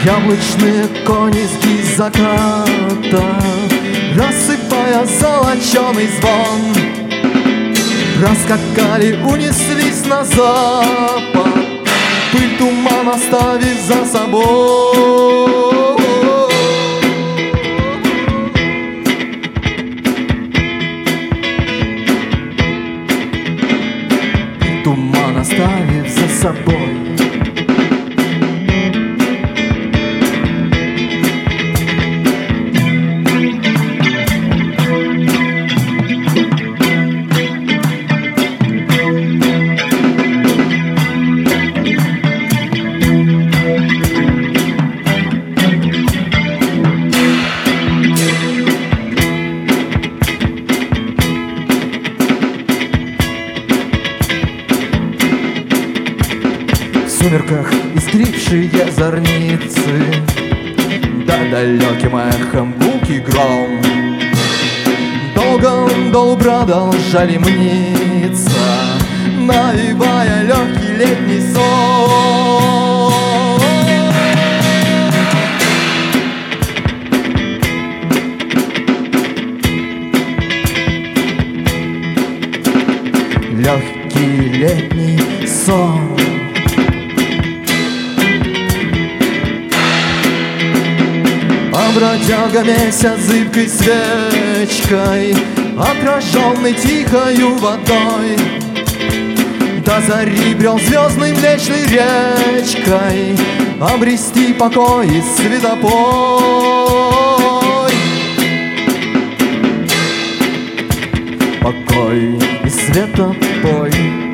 Яблочные коньки заката, рассыпая золоченый звон, раскакали, унеслись на запад, пыль туман оставив за собой. Пыль туман оставив за собой. В сумерках искрившие зорницы, да далеким эхом гулкий гром. Долго продолжали мниться, навевая легкий летний сон. Легкий летний сон. Бродяга месяц зыбкой свечкой, отраженный тихою водой, до зари брел звездной млечной речкой, обрести покой и светопой. Покой и светопой.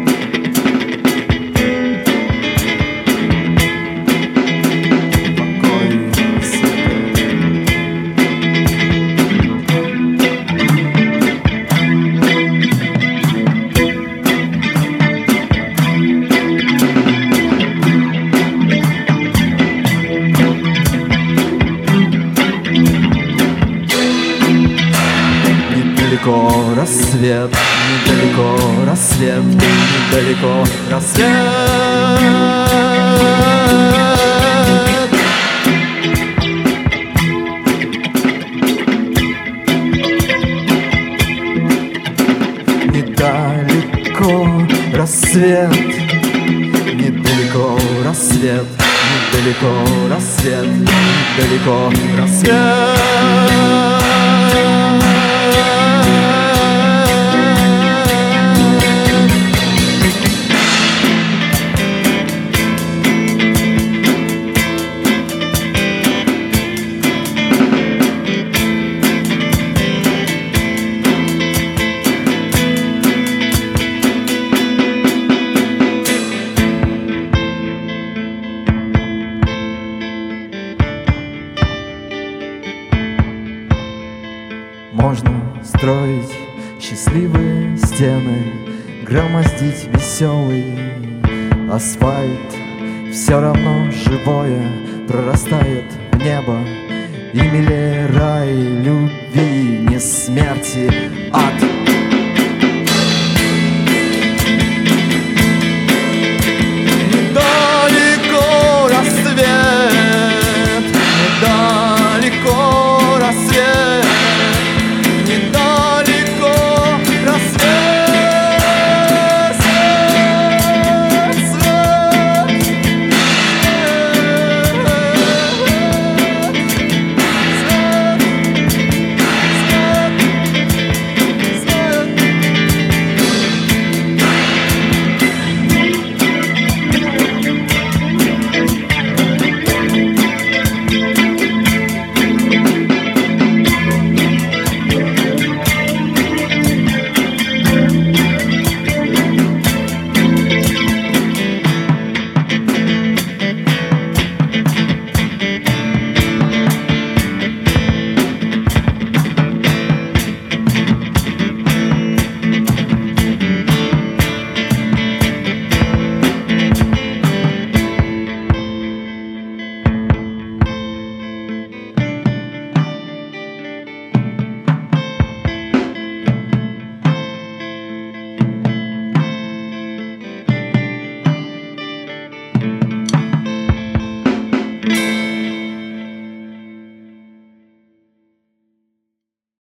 Недалеко рассвет, недалеко рассвет, недалеко рассвет. Недалеко рассвет, недалеко рассвет, недалеко рассвет, недалеко рассвет. Можно строить счастливые стены, громоздить веселый асфальт. Все равно живое прорастает в небо, и милее рай любви, не смерти, ад.